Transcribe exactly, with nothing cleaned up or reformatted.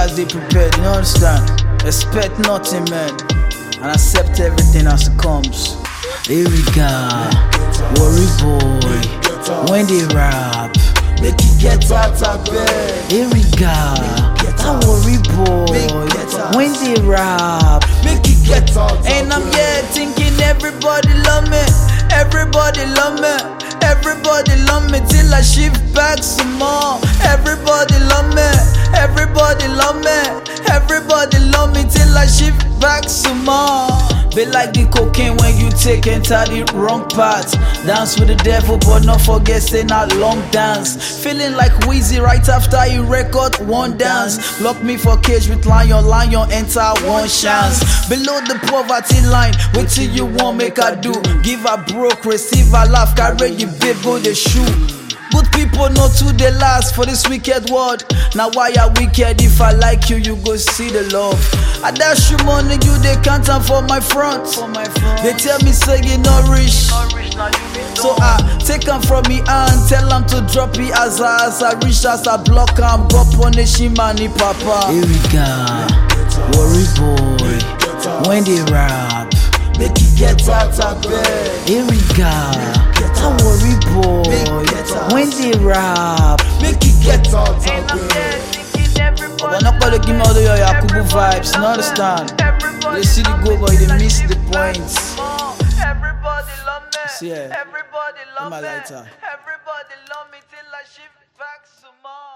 as they prepared, you understand? Expect nothing, man, and accept everything as it comes. Lyrical, worry boy, when they rap, make it get out of bed. Lyrical, that worry boy, when they rap, make it get out of bed. And I'm here thinking everybody love me, everybody love me. Everybody love me till I shift back some more. Everybody love me, everybody love me, everybody love me till I shift back some more. Be like the cocaine when you take enter the wrong path. Dance with the devil but not forget say not long dance. Feeling like Weezy right after he record one dance. Lock me for cage with lion, lion enter one chance. Below the poverty line, wait till you want make I do. Give a broke, receive a laugh, carry you babe go the shoe. Good people know to the last for this wicked world. Now why are wicked? If I like you, you go see the love. I dash you money, you they can't am for my front. They tell me say you not rich, so I take them from me and tell them to drop it as I, as I reach as I block them. Go punish him and he papa. Here we go, worry boy, when they rap, make it get out of bed. Here we go, that worry boy, when they rap, make it get out of bed. But not gonna give me all the your Yakubu vibes, you understand? They see the go but they miss the points. Everybody love me, See, yeah. everybody love My me, lighter. everybody love me till I shift back some more.